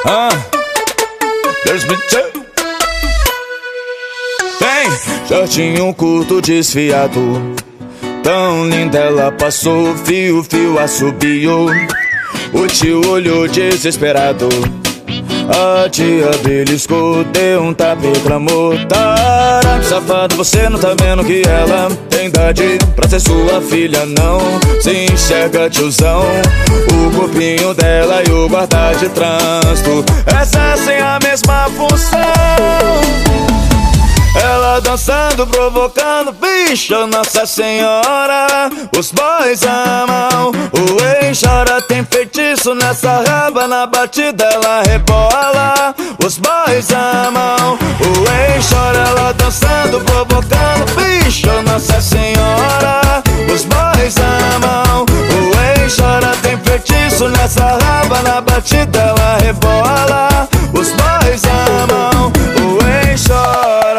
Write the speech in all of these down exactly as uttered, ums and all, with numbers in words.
Ah, Deus me tchê. Tem shortinho curto desfiado, tão linda ela passou, fio, fio assobiou. O tio olhou desesperado, a tia beliscou, deu um tapa e clamou: tarado, safado, você não tá vendo que ela tem idade pra ser sua filha, não? Se enxerga, tiozão, o corpinho dela e o guarda de trânsito exercem a mesma função. Ela dançando, provocando, bicho, Nossa Senhora. Os boys amam, o ex chora, tem feitiço nessa raba, na batida ela rebola. Os boys amam, o ex chora, ela dançando, provocando, bicho, Nossa Senhora. Os boys amam, o ex chora, tem feitiço nessa raba, na batida ela rebola. Os boys amam, o ex chora.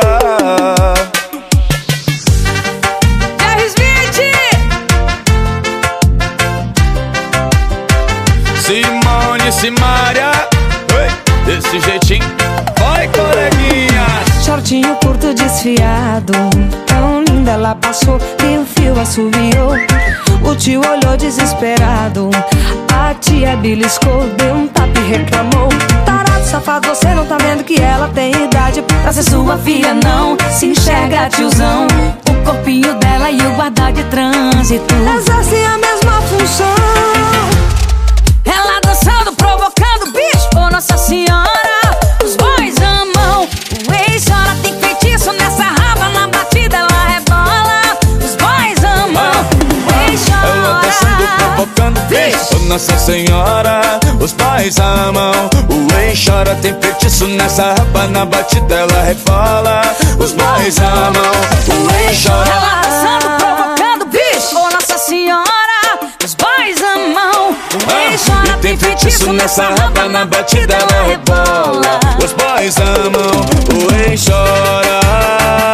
Simone, Simária, desse jeitinho, vai, coleguinha. Shortinho curto desfiado, tão linda ela passou, e o fio assobiou. O tio olhou desesperado, a tia beliscou, deu um tapa e reclamou: tarado, safado, você não tá vendo que ela tem idade pra ser sua filha, não? Se enxerga, tiozão, o corpinho dela e o guarda de trânsito exercem a mesma função. Ela dançando, provocando, bicho, oh Nossa Senhora. Os boys amam, o ex chora, tem feitiço nessa raba, na batida ela rebola. Os boys amam, o ex chora. Ela dançando, provocando, bicho, oh Nossa Senhora. Os boys amam, o ex chora, tem feitiço nessa raba, na batida ela rebola. Os boys amam, o ex chora. Ela dançando, provocando, bicho, oh Nossa Senhora. Os boys amam, o ex chora, e tem feitiço nessa raba, na batida ela rebola. Os boys amam, o ex chora.